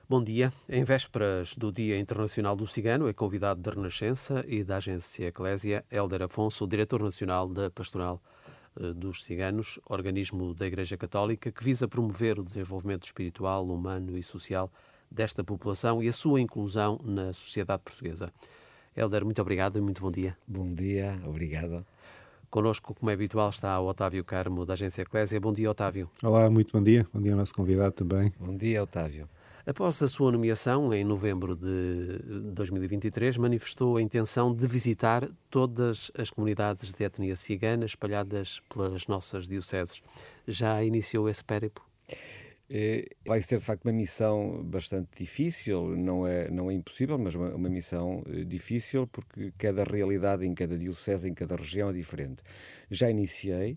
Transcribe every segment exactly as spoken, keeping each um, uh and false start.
Bom dia. Em vésperas do Dia Internacional do Cigano, é convidado da Renascença e da agência Eclésia, Hélder Afonso, diretor nacional da Pastoral eh, dos Ciganos, organismo da Igreja Católica que visa promover o desenvolvimento espiritual, humano e social desta população e a sua inclusão na sociedade portuguesa. Hélder, muito obrigado e muito bom dia. Bom dia, obrigado. Connosco, como é habitual, está o Otávio Carmo, da agência Eclésia. Bom dia, Otávio. Olá, muito bom dia. Bom dia ao nosso convidado também. Bom dia, Otávio. Após a sua nomeação, em novembro de dois mil e vinte e três, manifestou a intenção de visitar todas as comunidades de etnia cigana espalhadas pelas nossas dioceses. Já iniciou esse périplo? Vai ser, de facto, uma missão bastante difícil, não é, não é impossível, mas uma, uma missão difícil, porque cada realidade em cada diocese, em cada região é diferente. Já iniciei.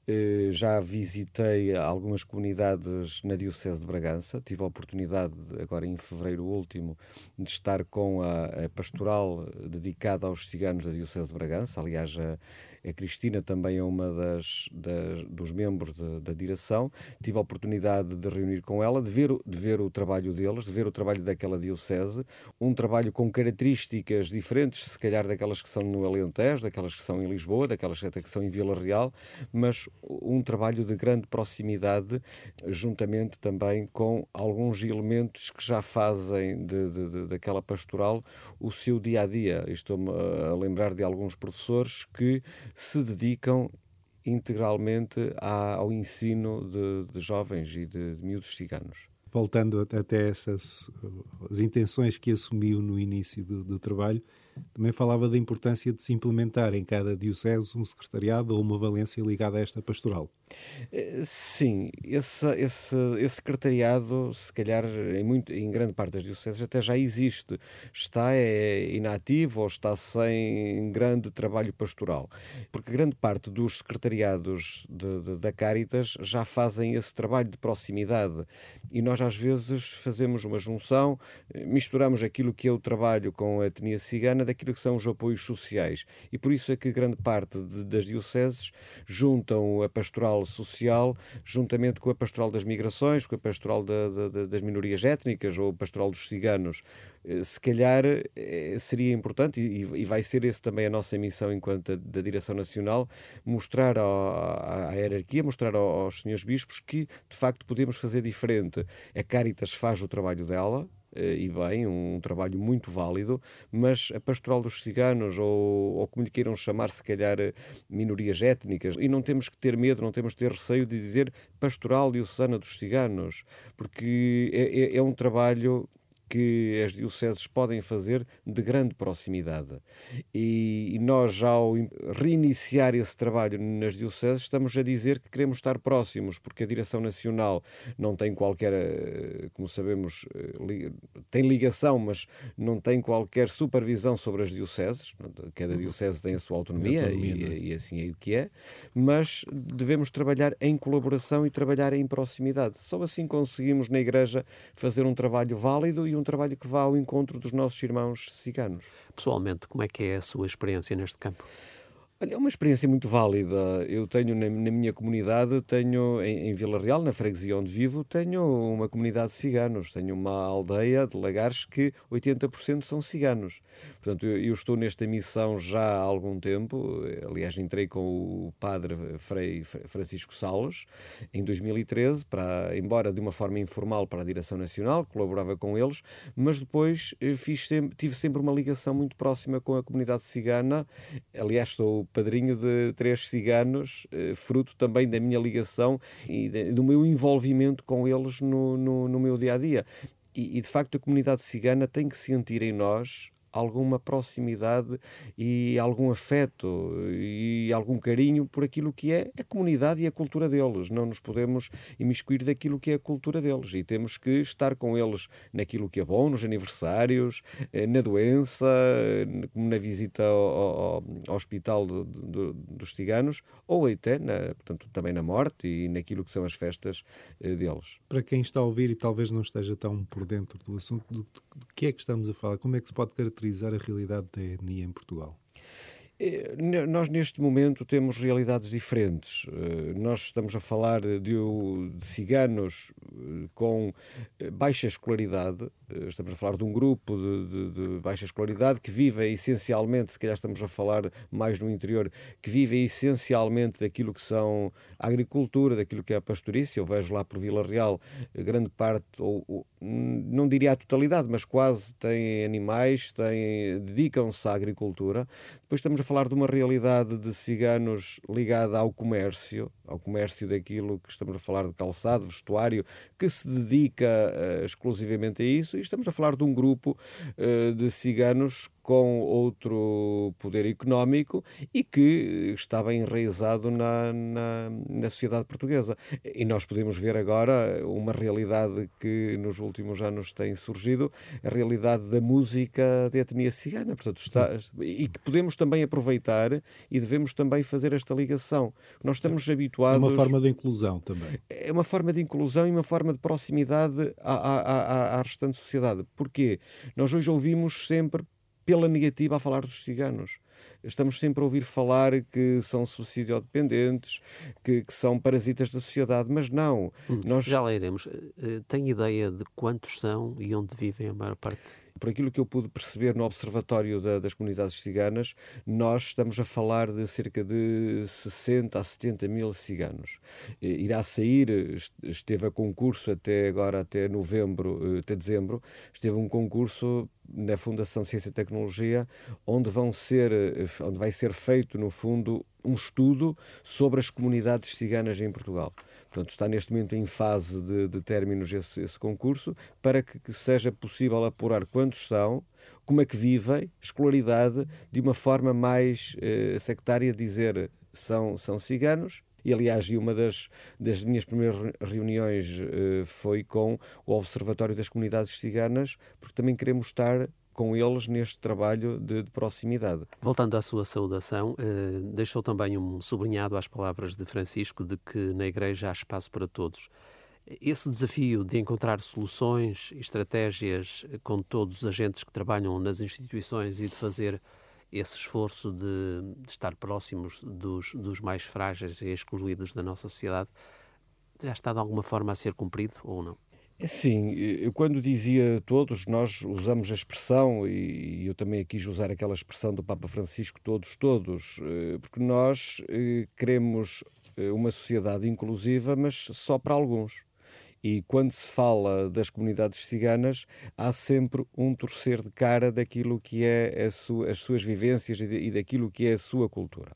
Já visitei algumas comunidades na Diocese de Bragança, tive a oportunidade, agora em fevereiro último, de estar com a, a pastoral dedicada aos ciganos da Diocese de Bragança. Aliás, a, a Cristina também é uma das, das dos membros de, da direção. Tive a oportunidade de reunir com ela, de ver, de ver o trabalho deles, de ver o trabalho daquela Diocese, um trabalho com características diferentes, se calhar daquelas que são no Alentejo, daquelas que são em Lisboa, daquelas que são em Vila Real, mas um trabalho de grande proximidade, juntamente também com alguns elementos que já fazem de, de, de, daquela pastoral o seu dia-a-dia. Estou-me a lembrar de alguns professores que se dedicam integralmente à, ao ensino de, de jovens e de, de miúdos ciganos. Voltando até essas as intenções que assumiu no início do, do trabalho, também falava da importância de se implementar em cada diocese um secretariado ou uma valência ligada a esta pastoral. Sim, esse, esse, esse secretariado, se calhar em, muito, em grande parte das dioceses até já existe, está é, inativo ou está sem grande trabalho pastoral, porque grande parte dos secretariados de, de, da Cáritas já fazem esse trabalho de proximidade e nós às vezes fazemos uma junção, misturamos aquilo que é o trabalho com a etnia cigana daquilo que são os apoios sociais e por isso é que grande parte de, das dioceses juntam a pastoral social, juntamente com a pastoral das migrações, com a pastoral da, da, das minorias étnicas ou a pastoral dos ciganos. Se calhar seria importante, e, e vai ser esse também a nossa missão enquanto a, da Direção Nacional, mostrar à, à hierarquia, mostrar aos senhores bispos que, de facto, podemos fazer diferente. A Cáritas faz o trabalho dela, e bem, um trabalho muito válido, mas a pastoral dos ciganos, ou, ou como lhe queiram chamar, se calhar minorias étnicas, e não temos que ter medo, não temos que ter receio de dizer pastoral diocesana dos ciganos, porque é, é, é um trabalho que as dioceses podem fazer de grande proximidade. E, e nós, já ao reiniciar esse trabalho nas dioceses, estamos a dizer que queremos estar próximos, porque a Direção Nacional não tem qualquer, como sabemos, li, tem ligação, mas não tem qualquer supervisão sobre as dioceses. Cada diocese tem a sua autonomia, autonomia e, e assim é o que é, mas devemos trabalhar em colaboração e trabalhar em proximidade. Só assim conseguimos na Igreja fazer um trabalho válido e um um trabalho que vá ao encontro dos nossos irmãos ciganos. Pessoalmente, como é que é a sua experiência neste campo? Olha, é uma experiência muito válida. Eu tenho na, na minha comunidade, tenho em, em Vila Real, na freguesia onde vivo, tenho uma comunidade de ciganos. Tenho uma aldeia de Lagares que oitenta por cento são ciganos. Portanto, eu, eu estou nesta missão já há algum tempo. Aliás, entrei com o padre Frei Francisco Salles em dois mil e treze, para, embora de uma forma informal para a Direção Nacional, colaborava com eles, mas depois fiz sempre, tive sempre uma ligação muito próxima com a comunidade cigana. Aliás, sou padrinho de três ciganos, fruto também da minha ligação e de, do meu envolvimento com eles no, no, no meu dia-a-dia. E, e, de facto, a comunidade cigana tem que sentir em nós alguma proximidade e algum afeto e algum carinho por aquilo que é a comunidade e a cultura deles. Não nos podemos imiscuir daquilo que é a cultura deles e temos que estar com eles naquilo que é bom, nos aniversários, na doença, como na visita ao, ao, ao hospital do, do, dos ciganos ou até, na, portanto, também na morte e naquilo que são as festas deles. Para quem está a ouvir e talvez não esteja tão por dentro do assunto, do, do que é que estamos a falar? Como é que se pode caracterizar a realidade da etnia em Portugal? Eh, ne- Nós, neste momento, temos realidades diferentes. Eh, Nós estamos a falar de, o- de ciganos eh, com eh, baixa escolaridade. Eh, Estamos a falar de um grupo de, de- de baixa escolaridade que vive essencialmente, se calhar estamos a falar mais no interior, que vive essencialmente daquilo que são a agricultura, daquilo que é a pastorícia. Eu vejo lá por Vila Real, eh, grande parte, ou, ou, hum, não diria a totalidade, mas quase têm animais, têm, dedicam-se à agricultura. Depois estamos a falar de uma realidade de ciganos ligada ao comércio, ao comércio daquilo que estamos a falar de calçado, vestuário, que se dedica eh, exclusivamente a isso, e estamos a falar de um grupo eh, de ciganos com outro poder económico e que está bem enraizado na, na, na sociedade portuguesa. E nós podemos ver agora uma realidade que nos últimos anos tem surgido, a realidade da música de etnia cigana. Portanto, está, e que podemos também aproveitar e devemos também fazer esta ligação. Nós estamos É uma habituados. forma de inclusão também. É uma forma de inclusão e uma forma de proximidade à, à, à, à restante sociedade. Porquê? Nós hoje ouvimos sempre pela negativa a falar dos ciganos. Estamos sempre a ouvir falar que são subsídio-dependentes, que, que são parasitas da sociedade, mas não. Hum, Nós, Já lá iremos. Eh, eh, Tem ideia de quantos são e onde vivem a maior parte? por aquilo que eu pude perceber no Observatório da- das Comunidades Ciganas, nós estamos a falar de cerca de sessenta a setenta mil ciganos. Eh, Irá sair, est- esteve a concurso até agora, até novembro, eh, até dezembro, esteve um concurso na Fundação Ciência e Tecnologia, onde vão ser, eh, onde vai ser feito, no fundo, um estudo sobre as comunidades ciganas em Portugal. Portanto, está neste momento em fase de, de términos esse, esse concurso, para que, que seja possível apurar quantos são, como é que vivem, escolaridade, de uma forma mais eh, sectária, dizer são, são ciganos. E, aliás, e uma das, das minhas primeiras reuniões eh, foi com o Observatório das Comunidades Ciganas, porque também queremos estar com eles neste trabalho de, de proximidade. Voltando à sua saudação, eh, deixou também um sublinhado às palavras de Francisco de que na Igreja há espaço para todos. Esse desafio de encontrar soluções e estratégias com todos os agentes que trabalham nas instituições e de fazer esse esforço de, de estar próximos dos, dos mais frágeis e excluídos da nossa sociedade, já está de alguma forma a ser cumprido ou não? É sim, eu quando dizia todos, nós usamos a expressão, e eu também quis usar aquela expressão do Papa Francisco, todos, todos, eh, porque nós eh, queremos eh, uma sociedade inclusiva, mas só para alguns. E quando se fala das comunidades ciganas, há sempre um torcer de cara daquilo que é a sua- as suas vivências e, de- e daquilo que é a sua cultura.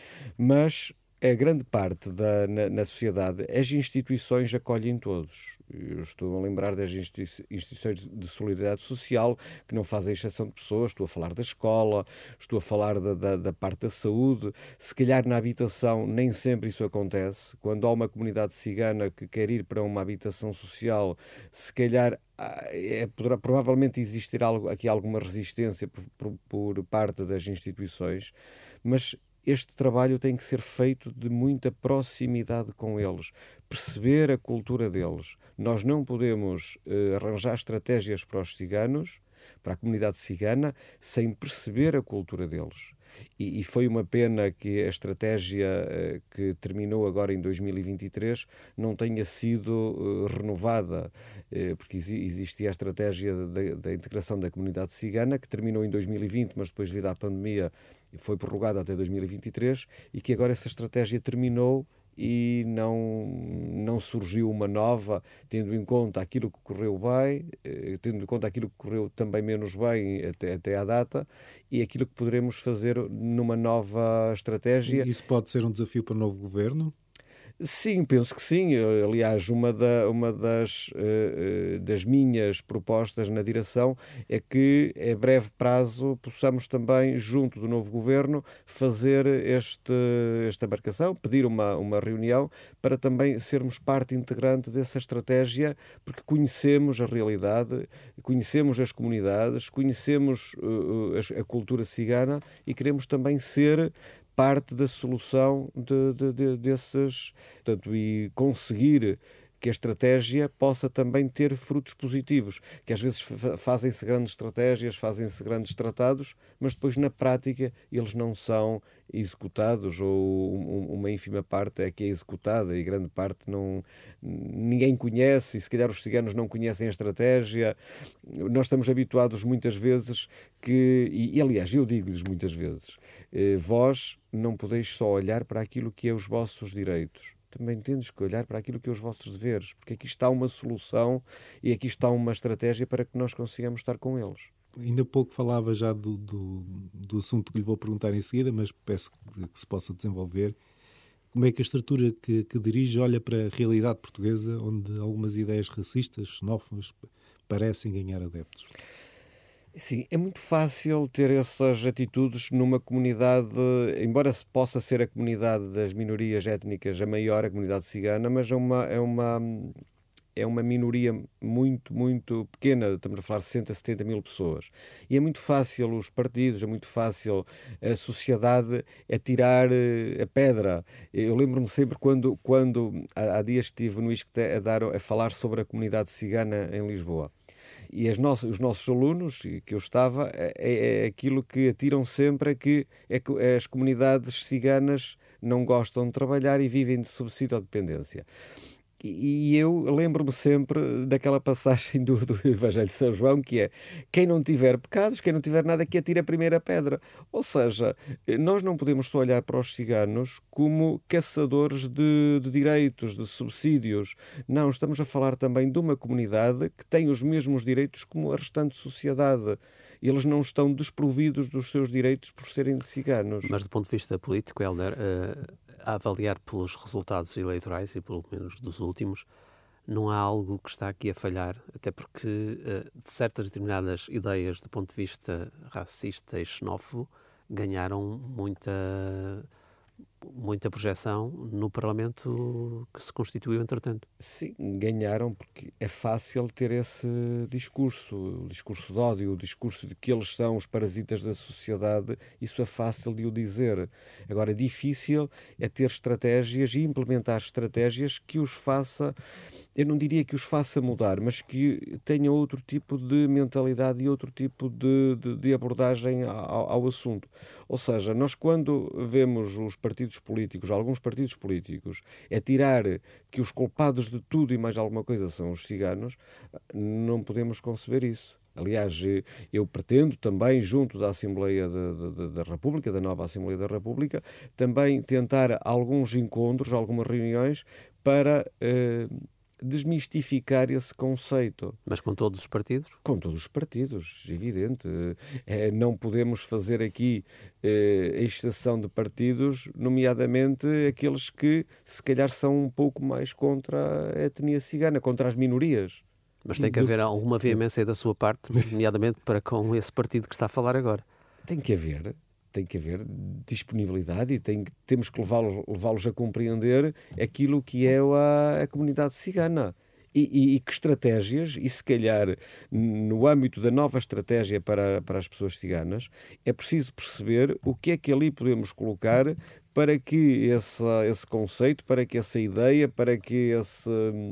Mas a grande parte da, na, na sociedade, as instituições acolhem todos. Eu estou a lembrar das institui- instituições de solidariedade social que não fazem exceção de pessoas. Estou a falar da escola, estou a falar da, da, da parte da saúde. Se calhar na habitação nem sempre isso acontece. Quando há uma comunidade cigana que quer ir para uma habitação social, se calhar ah, é, poderá, provavelmente existir algo, aqui alguma resistência por, por, por parte das instituições, mas este trabalho tem que ser feito de muita proximidade com eles, perceber a cultura deles. Nós não podemos eh, arranjar estratégias para os ciganos, para a comunidade cigana, sem perceber a cultura deles. E, e foi uma pena que a estratégia eh, que terminou agora em dois mil e vinte e três não tenha sido eh, renovada, eh, porque exi- existia a estratégia da, da integração da comunidade cigana, que terminou em dois mil e vinte, mas depois, devido à pandemia, foi prorrogada até dois mil e vinte e três, e que agora essa estratégia terminou e não, não surgiu uma nova, tendo em conta aquilo que correu bem, eh, tendo em conta aquilo que correu também menos bem até, até à data, e aquilo que poderemos fazer numa nova estratégia. Isso pode ser um desafio para o novo governo? Sim, penso que sim. Aliás, uma, da, uma das, uh, uh, das minhas propostas na direção é que, a breve prazo, possamos também, junto do novo governo, fazer este, esta marcação, pedir uma, uma reunião para também sermos parte integrante dessa estratégia, porque conhecemos a realidade, conhecemos as comunidades, conhecemos uh, a, a cultura cigana e queremos também ser parte da solução de, de, de, desses, portanto, e conseguir que a estratégia possa também ter frutos positivos, que às vezes fazem-se grandes estratégias, fazem-se grandes tratados, mas depois na prática eles não são executados, ou uma ínfima parte é que é executada e grande parte não, ninguém conhece, e se calhar os ciganos não conhecem a estratégia. Nós estamos habituados muitas vezes que, e, e aliás eu digo-lhes muitas vezes, eh, vós não podeis só olhar para aquilo que é os vossos direitos, também tendes que olhar para aquilo que é os vossos deveres, porque aqui está uma solução e aqui está uma estratégia para que nós consigamos estar com eles. Ainda pouco falava já do, do, do assunto que lhe vou perguntar em seguida, mas peço que, que se possa desenvolver. Como é que a estrutura que, que dirige olha para a realidade portuguesa, onde algumas ideias racistas, xenófobas, parecem ganhar adeptos? Sim, é muito fácil ter essas atitudes numa comunidade, embora se possa ser a comunidade das minorias étnicas a maior, a comunidade cigana, mas é uma, é uma, é uma minoria muito, muito pequena, estamos a falar de sessenta, setenta mil pessoas. E é muito fácil os partidos, é muito fácil a sociedade atirar a pedra. Eu lembro-me sempre quando, quando há, há dias estive no ISCTE a, dar, a falar sobre a comunidade cigana em Lisboa. E as nossas, os nossos alunos, que eu estava, é, é aquilo que atiram sempre, é que, é que as comunidades ciganas não gostam de trabalhar e vivem de subsídio ou dependência. E eu lembro-me sempre daquela passagem do, do Evangelho de São João, que é: quem não tiver pecados, quem não tiver nada, que atire a primeira pedra. Ou seja, nós não podemos só olhar para os ciganos como caçadores de, de direitos, de subsídios. Não, estamos a falar também de uma comunidade que tem os mesmos direitos como a restante sociedade. Eles não estão desprovidos dos seus direitos por serem ciganos. Mas do ponto de vista político, Hélder, uh, a avaliar pelos resultados eleitorais, e pelo menos dos últimos, não há algo que está aqui a falhar, até porque uh, certas determinadas ideias do ponto de vista racista e xenófobo ganharam muita, muita projeção no Parlamento que se constituiu entretanto. Sim, ganharam porque é fácil ter esse discurso, o discurso de ódio, o discurso de que eles são os parasitas da sociedade. Isso é fácil de o dizer. Agora, difícil é ter estratégias e implementar estratégias que os faça, eu não diria que os faça mudar, mas que tenham outro tipo de mentalidade e outro tipo de, de, de abordagem ao, ao assunto. Ou seja, nós quando vemos os partidos políticos, alguns partidos políticos, é tirar que os culpados de tudo e mais alguma coisa são os ciganos, não podemos conceber isso. Aliás, eu pretendo também, junto da Assembleia da, da, da República, da nova Assembleia da República, também tentar alguns encontros, algumas reuniões para eh, desmistificar esse conceito. Mas com todos os partidos? Com todos os partidos, evidente. É, não podemos fazer aqui é, a exceção de partidos, nomeadamente aqueles que se calhar são um pouco mais contra a etnia cigana, contra as minorias. Mas tem que haver alguma veemência da sua parte, nomeadamente para com esse partido que está a falar agora. Tem que haver. Tem que haver disponibilidade e tem, temos que levá-los, levá-los a compreender aquilo que é a, a comunidade cigana. E, e, e que estratégias, e se calhar no âmbito da nova estratégia para, para as pessoas ciganas, é preciso perceber o que é que ali podemos colocar para que esse, esse conceito, para que essa ideia, para que esse,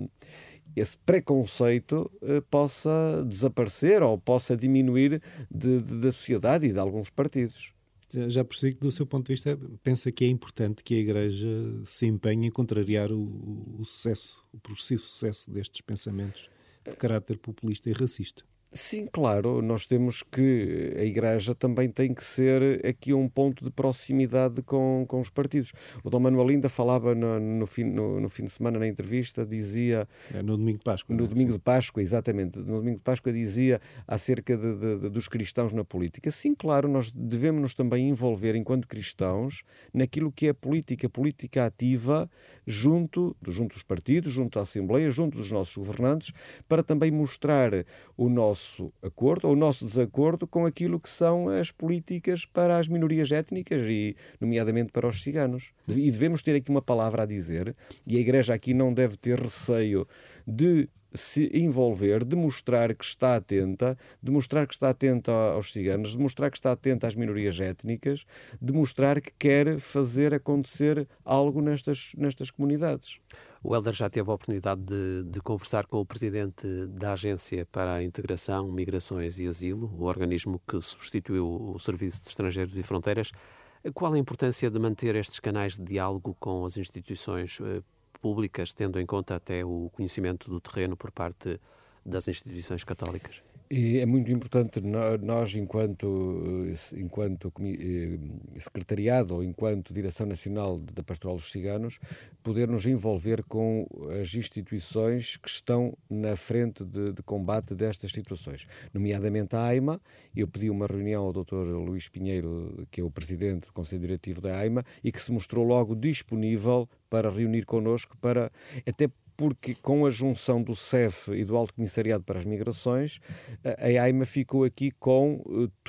esse preconceito eh, possa desaparecer ou possa diminuir de, de, da sociedade e de alguns partidos. Já percebi que, do seu ponto de vista, pensa que é importante que a Igreja se empenhe em contrariar o, o sucesso, o progressivo sucesso destes pensamentos de caráter populista e racista. Sim, claro, nós temos que, a Igreja também tem que ser aqui um ponto de proximidade com, com os partidos. O Dom Manuel ainda falava no, no, fim, no, no fim de semana na entrevista, dizia... É no domingo de Páscoa. No não é? domingo Sim. de Páscoa, exatamente. No domingo de Páscoa dizia acerca de, de, de, dos cristãos na política. Sim, claro, nós devemos nos também envolver enquanto cristãos naquilo que é a política, a política ativa junto, junto dos partidos, junto à Assembleia, junto dos nossos governantes, para também mostrar o nosso nosso acordo ou o nosso desacordo com aquilo que são as políticas para as minorias étnicas e, nomeadamente, para os ciganos. E devemos ter aqui uma palavra a dizer, e a Igreja aqui não deve ter receio de se envolver, demonstrar que está atenta, demonstrar que está atenta aos ciganos, demonstrar que está atenta às minorias étnicas, demonstrar que quer fazer acontecer algo nestas, nestas comunidades. O Hélder já teve a oportunidade de, de conversar com o presidente da Agência para a Integração, Migrações e Asilo, o organismo que substituiu o Serviço de Estrangeiros e Fronteiras. Qual a importância de manter estes canais de diálogo com as instituições eh, públicas, tendo em conta até o conhecimento do terreno por parte das instituições católicas? E é muito importante nós, enquanto, enquanto secretariado ou enquanto Direção Nacional da Pastoral dos Ciganos, poder nos envolver com as instituições que estão na frente de, de combate destas situações, nomeadamente a AIMA. Eu pedi uma reunião ao doutor Luís Pinheiro, que é o presidente do Conselho Diretivo da AIMA, e que se mostrou logo disponível para reunir connosco, para até porque com a junção do C E F e do Alto Comissariado para as Migrações, a AIMA ficou aqui com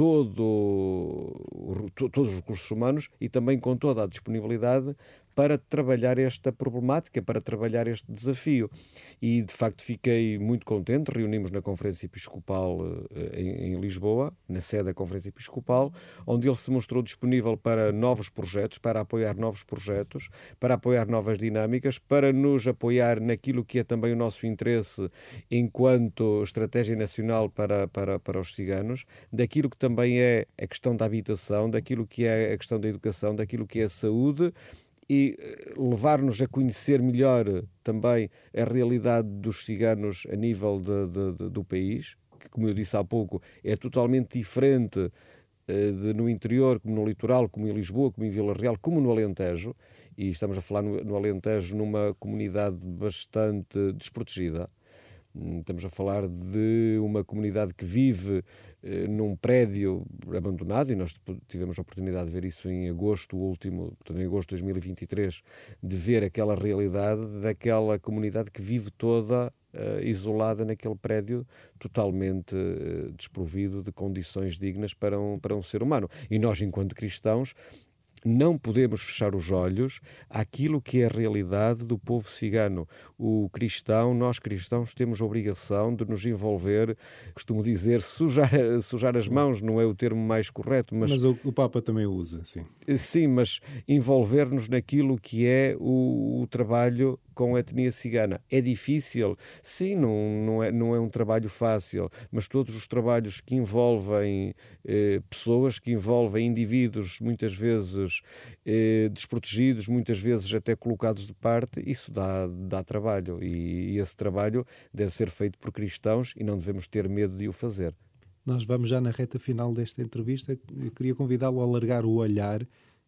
todo, todos os recursos humanos e também com toda a disponibilidade para trabalhar esta problemática, para trabalhar este desafio. E, de facto, fiquei muito contente. Reunimos na Conferência Episcopal em, em Lisboa, na sede da Conferência Episcopal, onde ele se mostrou disponível para novos projetos, para apoiar novos projetos, para apoiar novas dinâmicas, para nos apoiar naquilo que é também o nosso interesse enquanto estratégia nacional para, para, para os ciganos, daquilo que também é a questão da habitação, daquilo que é a questão da educação, daquilo que é a saúde, e levar-nos a conhecer melhor também a realidade dos ciganos a nível de, de, de, do país, que, como eu disse há pouco, é totalmente diferente uh, de, no interior, como no litoral, como em Lisboa, como em Vila Real, como no Alentejo, e estamos a falar no, no Alentejo numa comunidade bastante desprotegida. Estamos a falar de uma comunidade que vive eh, num prédio abandonado, e nós tivemos a oportunidade de ver isso em agosto, o último, portanto, em agosto de dois mil e vinte e três, de ver aquela realidade daquela comunidade que vive toda eh, isolada naquele prédio, totalmente eh, desprovido de condições dignas para um, para um ser humano. E nós, enquanto cristãos, não podemos fechar os olhos àquilo que é a realidade do povo cigano. O cristão, nós cristãos, temos a obrigação de nos envolver, costumo dizer, sujar, sujar as mãos, não é o termo mais correto, mas... Mas o, o Papa também o usa, sim. Sim, mas envolver-nos naquilo que é o, o trabalho com a etnia cigana. É difícil? Sim, não, não, é, não é um trabalho fácil, mas todos os trabalhos que envolvem eh, pessoas, que envolvem indivíduos, muitas vezes eh, desprotegidos, muitas vezes até colocados de parte, isso dá, dá trabalho. E, e esse trabalho deve ser feito por cristãos e não devemos ter medo de o fazer. Nós vamos já na reta final desta entrevista. Eu queria convidá-lo a alargar o olhar.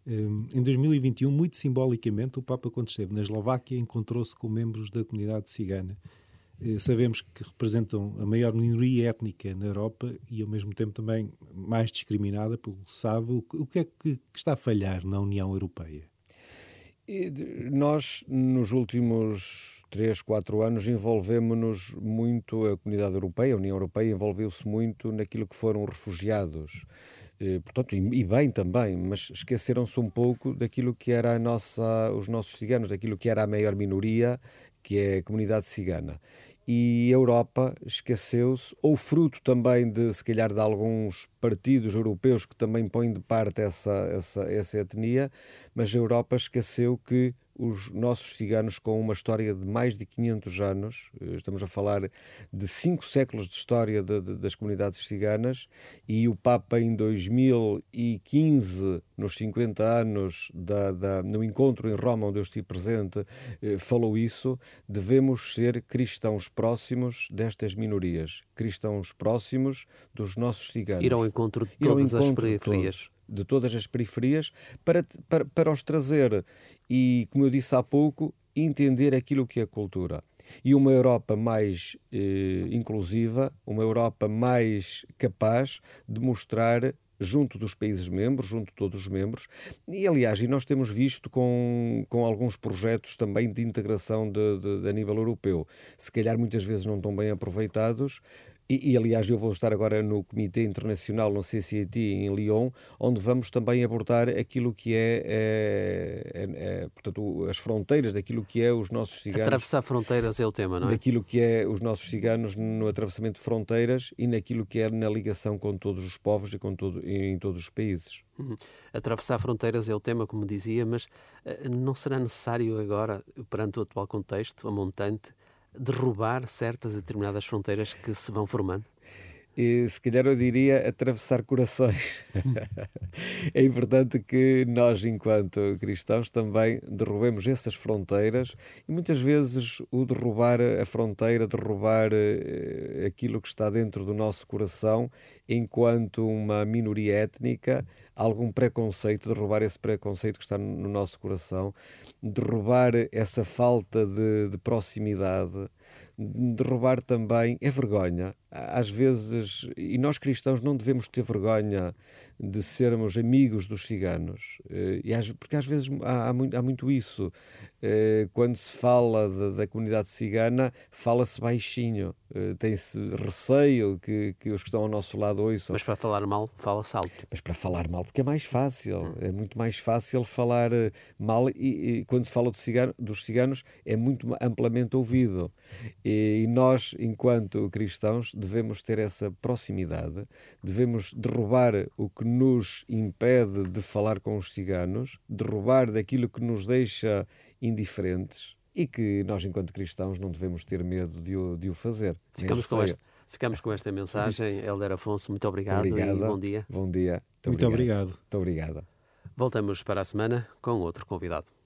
Em dois mil e vinte e um, muito simbolicamente, o Papa, quando esteve na Eslováquia, encontrou-se com membros da comunidade cigana. Sabemos que representam a maior minoria étnica na Europa e, ao mesmo tempo, também mais discriminada, pelo que se sabe. O que é que está a falhar na União Europeia? Nós, nos últimos três, quatro anos, envolvemos-nos muito, a comunidade europeia, a União Europeia envolveu-se muito naquilo que foram refugiados. Portanto, e bem também, mas esqueceram-se um pouco daquilo que era a nossa, os nossos ciganos, daquilo que era a maior minoria, que é a comunidade cigana. E a Europa esqueceu-se, ou fruto também de, se calhar, de alguns partidos europeus que também põem de parte essa, essa, essa etnia, mas a Europa esqueceu que os nossos ciganos, com uma história de mais de quinhentos anos, estamos a falar de cinco séculos de história de, de, das comunidades ciganas, e o Papa em dois mil e quinze, nos cinquenta anos da, da, no encontro em Roma, onde eu estive presente, eh, falou isso. Devemos ser cristãos próximos destas minorias, cristãos próximos dos nossos ciganos. Ir ao encontro de todas as periferias. Todos, de todas as periferias, para, para, para os trazer e, como eu disse há pouco, entender aquilo que é cultura. E uma Europa mais eh, inclusiva, uma Europa mais capaz de mostrar junto dos países membros, junto de todos os membros, e aliás, e nós temos visto com, com alguns projetos também de integração de, de, de, a nível europeu, se calhar muitas vezes não tão bem aproveitados, E, e, aliás, eu vou estar agora no Comitê Internacional, no C C I T, em Lyon, onde vamos também abordar aquilo que é, é, é, é portanto, as fronteiras daquilo que é os nossos ciganos. Atravessar fronteiras é o tema, não é? Daquilo que é os nossos ciganos no atravessamento de fronteiras e naquilo que é na ligação com todos os povos e com todo, em todos os países. Uhum. Atravessar fronteiras é o tema, como dizia, mas uh, não será necessário agora, perante o atual contexto, a montante, derrubar certas e determinadas fronteiras que se vão formando? E, se calhar eu diria atravessar corações. É importante que nós, enquanto cristãos, também derrubemos essas fronteiras e muitas vezes o derrubar a fronteira, derrubar eh, aquilo que está dentro do nosso coração enquanto uma minoria étnica, algum preconceito, derrubar esse preconceito que está no nosso coração, derrubar essa falta de, de proximidade, derrubar também é vergonha. Às vezes, e nós cristãos não devemos ter vergonha de sermos amigos dos ciganos, e às, porque às vezes há, há, muito, há muito isso. Quando se fala de, da comunidade cigana, fala-se baixinho, tem-se receio que, que os que estão ao nosso lado ouçam. Mas para falar mal, fala-se alto. Mas para falar mal, porque é mais fácil, é muito mais fácil falar mal e, e quando se fala do cigano, dos ciganos é muito amplamente ouvido. E, e nós, enquanto cristãos, devemos ter essa proximidade, devemos derrubar o que nos impede de falar com os ciganos, derrubar daquilo que nos deixa indiferentes e que nós, enquanto cristãos, não devemos ter medo de o, de o fazer. Ficamos com, este, ficamos com esta mensagem. Helder Afonso, muito obrigado Obrigada. E bom dia. Bom dia. Muito, muito obrigado. Muito obrigado. Voltamos para a semana com outro convidado.